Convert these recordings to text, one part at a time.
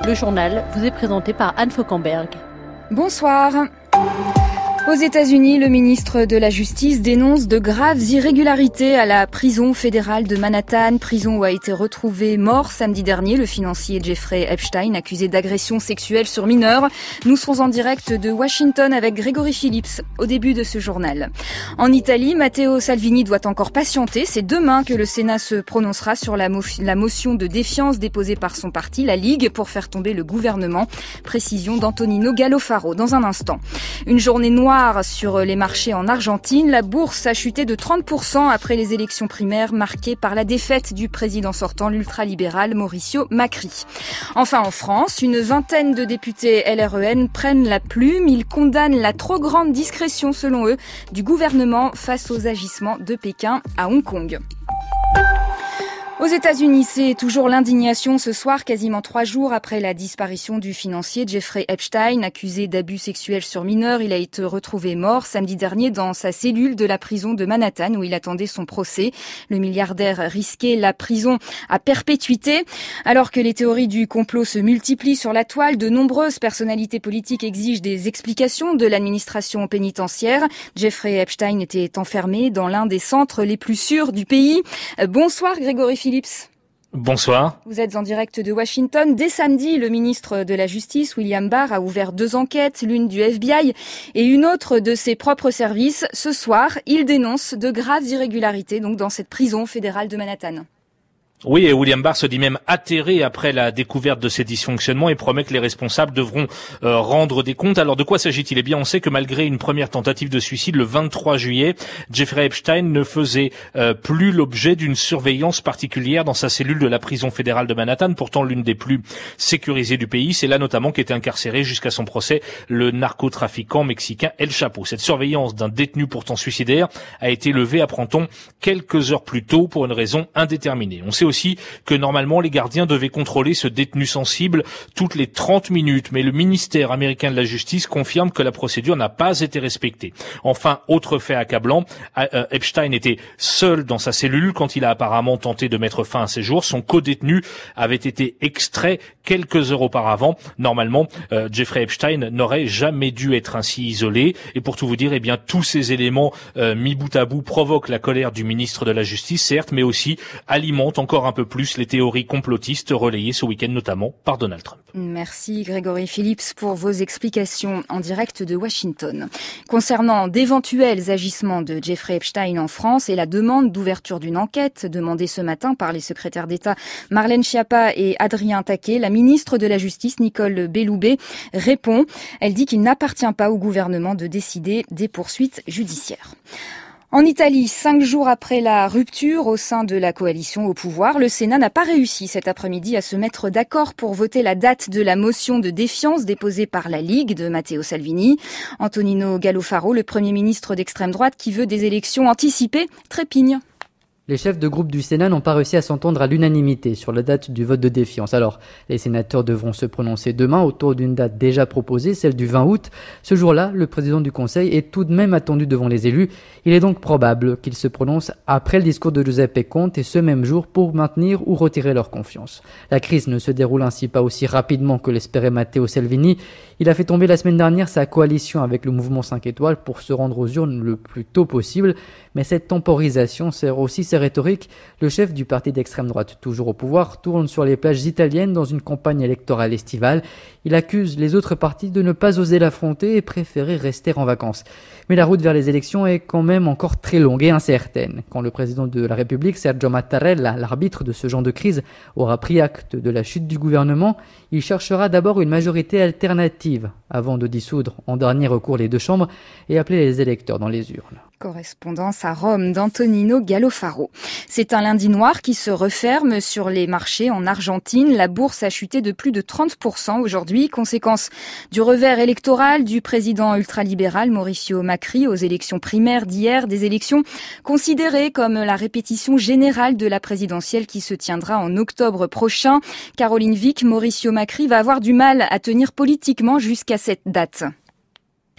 Le journal vous est présenté par Anne Fauquemberg. Bonsoir. Aux États-Unis, le ministre de la Justice dénonce de graves irrégularités à la prison fédérale de Manhattan, prison où a été retrouvé mort samedi dernier le financier Jeffrey Epstein, accusé d'agression sexuelle sur mineurs. Nous serons en direct de Washington avec Grégory Phillips au début de ce journal. En Italie, Matteo Salvini doit encore patienter. C'est demain que le Sénat se prononcera sur la motion de défiance déposée par son parti, la Ligue, pour faire tomber le gouvernement. Précision d'Antonino Gallofaro dans un instant. Une journée noire sur les marchés en Argentine. La bourse a chuté de 30% après les élections primaires marquées par la défaite du président sortant, l'ultralibéral Mauricio Macri. Enfin, en France, une vingtaine de députés LREN prennent la plume. Ils condamnent la trop grande discrétion, selon eux, du gouvernement face aux agissements de Pékin à Hong Kong. Aux États-Unis, c'est toujours l'indignation ce soir, quasiment 3 jours après la disparition du financier Jeffrey Epstein, accusé d'abus sexuels sur mineurs. Il a été retrouvé mort samedi dernier dans sa cellule de la prison de Manhattan où il attendait son procès. Le milliardaire risquait la prison à perpétuité. Alors que les théories du complot se multiplient sur la toile, de nombreuses personnalités politiques exigent des explications de l'administration pénitentiaire. Jeffrey Epstein était enfermé dans l'un des centres les plus sûrs du pays. Bonsoir Grégory Phillips. Bonsoir. Vous êtes en direct de Washington. Dès samedi, le ministre de la Justice, William Barr, a ouvert 2 enquêtes, l'une du FBI et une autre de ses propres services. Ce soir, il dénonce de graves irrégularités donc dans cette prison fédérale de Manhattan. Oui, et William Barr se dit même atterré après la découverte de ces dysfonctionnements et promet que les responsables devront rendre des comptes. Alors de quoi s'agit-il ? Eh bien, on sait que malgré une première tentative de suicide le 23 juillet, Jeffrey Epstein ne faisait plus l'objet d'une surveillance particulière dans sa cellule de la prison fédérale de Manhattan, pourtant l'une des plus sécurisées du pays. C'est là notamment qu'était incarcéré jusqu'à son procès le narcotrafiquant mexicain El Chapo. Cette surveillance d'un détenu pourtant suicidaire a été levée, apprend-on, quelques heures plus tôt pour une raison indéterminée. On sait aussi que normalement les gardiens devaient contrôler ce détenu sensible toutes les 30 minutes, mais le ministère américain de la Justice confirme que la procédure n'a pas été respectée. Enfin, autre fait accablant, Epstein était seul dans sa cellule quand il a apparemment tenté de mettre fin à ses jours. Son co-détenu avait été extrait quelques heures auparavant. Normalement, Jeffrey Epstein n'aurait jamais dû être ainsi isolé. Et pour tout vous dire, eh bien, tous ces éléments mis bout à bout provoquent la colère du ministre de la Justice, certes, mais aussi alimentent encore un peu plus les théories complotistes relayées ce week-end notamment par Donald Trump. Merci Grégory Phillips pour vos explications en direct de Washington. Concernant d'éventuels agissements de Jeffrey Epstein en France et la demande d'ouverture d'une enquête demandée ce matin par les secrétaires d'État Marlène Schiappa et Adrien Taquet, la ministre de la Justice Nicole Belloubet répond. Elle dit qu'il n'appartient pas au gouvernement de décider des poursuites judiciaires. En Italie, 5 jours après la rupture au sein de la coalition au pouvoir, le Sénat n'a pas réussi cet après-midi à se mettre d'accord pour voter la date de la motion de défiance déposée par la Ligue de Matteo Salvini. Antonino Gallofaro, le Premier ministre d'extrême droite qui veut des élections anticipées, trépigne. Les chefs de groupe du Sénat n'ont pas réussi à s'entendre à l'unanimité sur la date du vote de défiance. Alors, les sénateurs devront se prononcer demain autour d'une date déjà proposée, celle du 20 août. Ce jour-là, le président du Conseil est tout de même attendu devant les élus. Il est donc probable qu'il se prononce après le discours de Giuseppe Conte et ce même jour pour maintenir ou retirer leur confiance. La crise ne se déroule ainsi pas aussi rapidement que l'espérait Matteo Salvini. Il a fait tomber la semaine dernière sa coalition avec le mouvement 5 étoiles pour se rendre aux urnes le plus tôt possible. Mais cette temporisation sert aussi ses rhétoriques. Le chef du parti d'extrême droite, toujours au pouvoir, tourne sur les plages italiennes dans une campagne électorale estivale. Il accuse les autres partis de ne pas oser l'affronter et préférer rester en vacances. Mais la route vers les élections est quand même encore très longue et incertaine. Quand le président de la République, Sergio Mattarella, l'arbitre de ce genre de crise, aura pris acte de la chute du gouvernement, il cherchera d'abord une majorité alternative avant de dissoudre en dernier recours les 2 chambres et appeler les électeurs dans les urnes. Correspondance à Rome d'Antonino Gallofaro. C'est un lundi noir qui se referme sur les marchés en Argentine. La bourse a chuté de plus de 30% aujourd'hui, conséquence du revers électoral du président ultralibéral Mauricio Macri aux élections primaires d'hier, des élections considérées comme la répétition générale de la présidentielle qui se tiendra en octobre prochain. Caroline Vic, Mauricio Macri va avoir du mal à tenir politiquement jusqu'à cette date.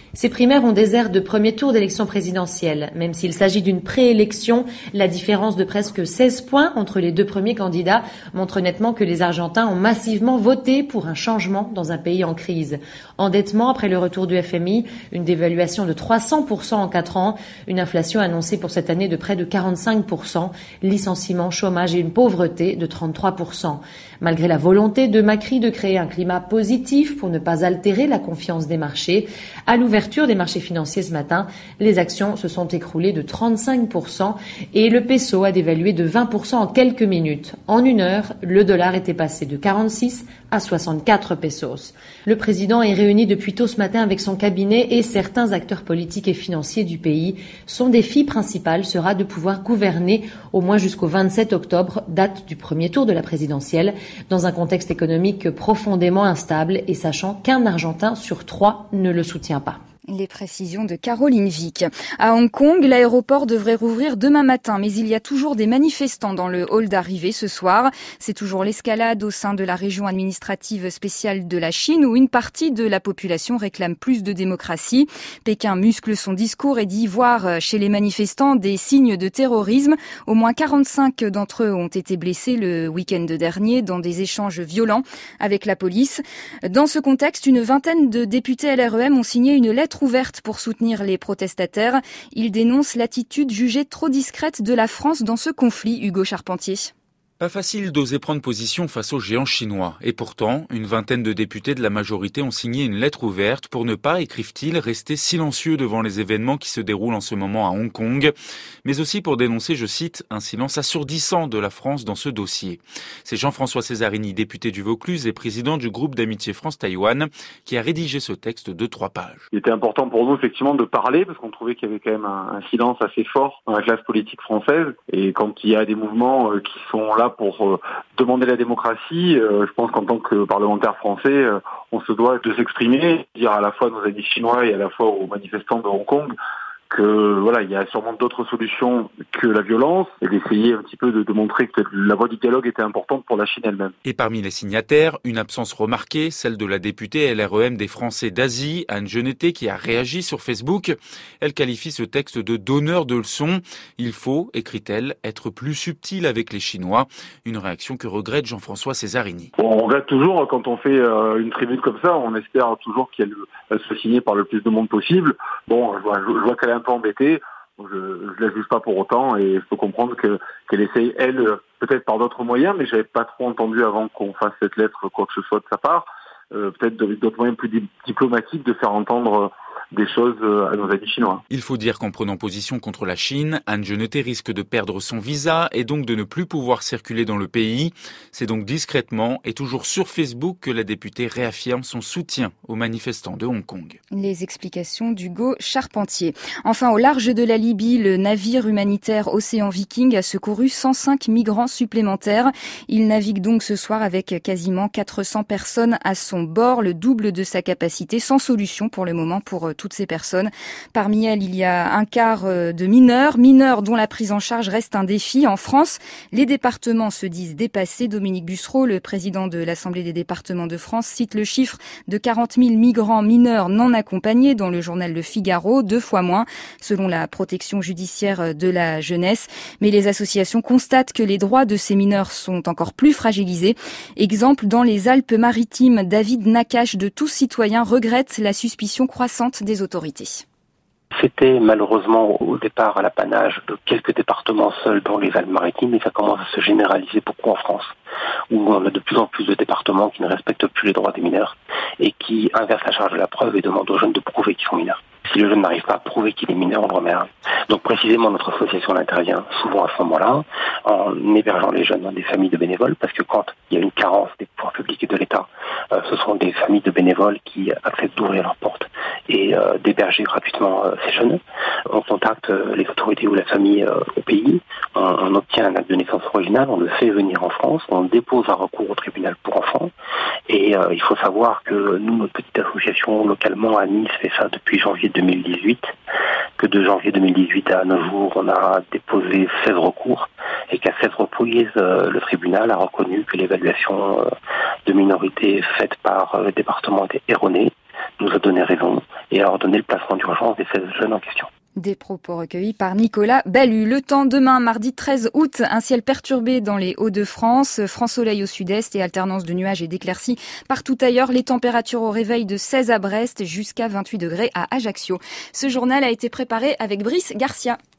Ces primaires ont des airs de premier tour d'élection présidentielle. Même s'il s'agit d'une préélection, la différence de presque 16 points entre les deux premiers candidats montre nettement que les Argentins ont massivement voté pour un changement dans un pays en crise. Endettement après le retour du FMI, une dévaluation de 300% en 4 ans, une inflation annoncée pour cette année de près de 45%, licenciements, chômage et une pauvreté de 33%. Malgré la volonté de Macri de créer un climat positif pour ne pas altérer la confiance des marchés, à l'ouverture des marchés financiers ce matin, les actions se sont écroulées de 35% et le peso a dévalué de 20% en quelques minutes. En une heure, le dollar était passé de 46 à 64 pesos. Le président est réuni depuis tôt ce matin avec son cabinet et certains acteurs politiques et financiers du pays. Son défi principal sera de pouvoir gouverner au moins jusqu'au 27 octobre, date du premier tour de la présidentielle, dans un contexte économique profondément instable et sachant qu'un Argentin sur 3 ne le soutient pas. Les précisions de Caroline Vic. À Hong Kong, l'aéroport devrait rouvrir demain matin, mais il y a toujours des manifestants dans le hall d'arrivée ce soir. C'est toujours l'escalade au sein de la région administrative spéciale de la Chine où une partie de la population réclame plus de démocratie. Pékin muscle son discours et dit voir chez les manifestants des signes de terrorisme. Au moins 45 d'entre eux ont été blessés le week-end dernier dans des échanges violents avec la police. Dans ce contexte, une vingtaine de députés LREM ont signé une lettre ouverte pour soutenir les protestataires. Ils dénoncent l'attitude jugée trop discrète de la France dans ce conflit, Hugo Charpentier. Pas facile d'oser prendre position face aux géants chinois. Et pourtant, une vingtaine de députés de la majorité ont signé une lettre ouverte pour ne pas, écrivent-ils, rester silencieux devant les événements qui se déroulent en ce moment à Hong Kong, mais aussi pour dénoncer, je cite, un silence assourdissant de la France dans ce dossier. C'est Jean-François Césarini, député du Vaucluse et président du groupe d'amitié France-Taïwan, qui a rédigé ce texte de 3 pages. Il était important pour nous, effectivement, de parler, parce qu'on trouvait qu'il y avait quand même un silence assez fort dans la classe politique française. Et quand il y a des mouvements qui sont là pour demander la démocratie, je pense qu'en tant que parlementaire français, on se doit de s'exprimer, dire à la fois à nos amis chinois et à la fois aux manifestants de Hong Kong que voilà, il y a sûrement d'autres solutions que la violence et d'essayer un petit peu de montrer que la voie du dialogue était importante pour la Chine elle-même. Et parmi les signataires, une absence remarquée, celle de la députée LREM des Français d'Asie, Anne Genetet, qui a réagi sur Facebook. Elle qualifie ce texte de donneur de leçons. Il faut, écrit-elle, être plus subtil avec les Chinois. Une réaction que regrette Jean-François Césarini. Bon, on regrette toujours quand on fait une tribune comme ça, on espère toujours qu'elle soit signée par le plus de monde possible. Bon, je vois qu'elle est un peu embêtée. Je la juge pas pour autant et je peux comprendre qu'elle essaye, elle, peut-être par d'autres moyens, mais j'avais pas trop entendu avant qu'on fasse cette lettre quoi que ce soit de sa part, peut-être avec d'autres moyens plus diplomatiques de faire entendre des choses à nos amis chinois. Il faut dire qu'en prenant position contre la Chine, Anne Genetet risque de perdre son visa et donc de ne plus pouvoir circuler dans le pays. C'est donc discrètement et toujours sur Facebook que la députée réaffirme son soutien aux manifestants de Hong Kong. Les explications d'Hugo Charpentier. Enfin, au large de la Libye, le navire humanitaire Océan Viking a secouru 105 migrants supplémentaires. Il navigue donc ce soir avec quasiment 400 personnes à son bord, le double de sa capacité, sans solution pour le moment pour toutes ces personnes. Parmi elles, il y a un quart de mineurs dont la prise en charge reste un défi. En France, les départements se disent dépassés. Dominique Bussereau, le président de l'Assemblée des départements de France, cite le chiffre de 40 000 migrants mineurs non accompagnés dans le journal Le Figaro, 2 fois moins, selon la protection judiciaire de la jeunesse. Mais les associations constatent que les droits de ces mineurs sont encore plus fragilisés. Exemple, dans les Alpes-Maritimes, David Nakache de Tous Citoyens regrette la suspicion croissante des autorités. C'était malheureusement au départ à l'apanage de quelques départements seuls dans les Alpes-Maritimes et ça commence à se généraliser beaucoup en France, où on a de plus en plus de départements qui ne respectent plus les droits des mineurs et qui inversent la charge de la preuve et demandent aux jeunes de prouver qu'ils sont mineurs. Si le jeune n'arrive pas à prouver qu'il est mineur, on le remet à. Donc précisément, notre association intervient souvent à ce moment-là, en hébergeant les jeunes dans des familles de bénévoles, parce que quand il y a une carence des pouvoirs publics et de l'État, ce sont des familles de bénévoles qui acceptent d'ouvrir leurs portes et d'héberger gratuitement ces jeunes. On contacte les autorités ou la famille au pays, on obtient un acte de naissance original, on le fait venir en France, on dépose un recours au tribunal pour enfants, et il faut savoir que nous, notre petite association localement à Nice fait ça depuis janvier 2018, que de janvier 2018 à nos jours, on a déposé 16 recours et qu'à 16 reprises, le tribunal a reconnu que l'évaluation de minorité faite par le département était erronée, nous a donné raison et a ordonné le placement d'urgence des 16 jeunes en question. Des propos recueillis par Nicolas Ballu. Le temps demain, mardi 13 août, un ciel perturbé dans les Hauts-de-France, franc soleil au sud-est et alternance de nuages et d'éclaircies partout ailleurs. Les températures au réveil de 16 à Brest jusqu'à 28 degrés à Ajaccio. Ce journal a été préparé avec Brice Garcia.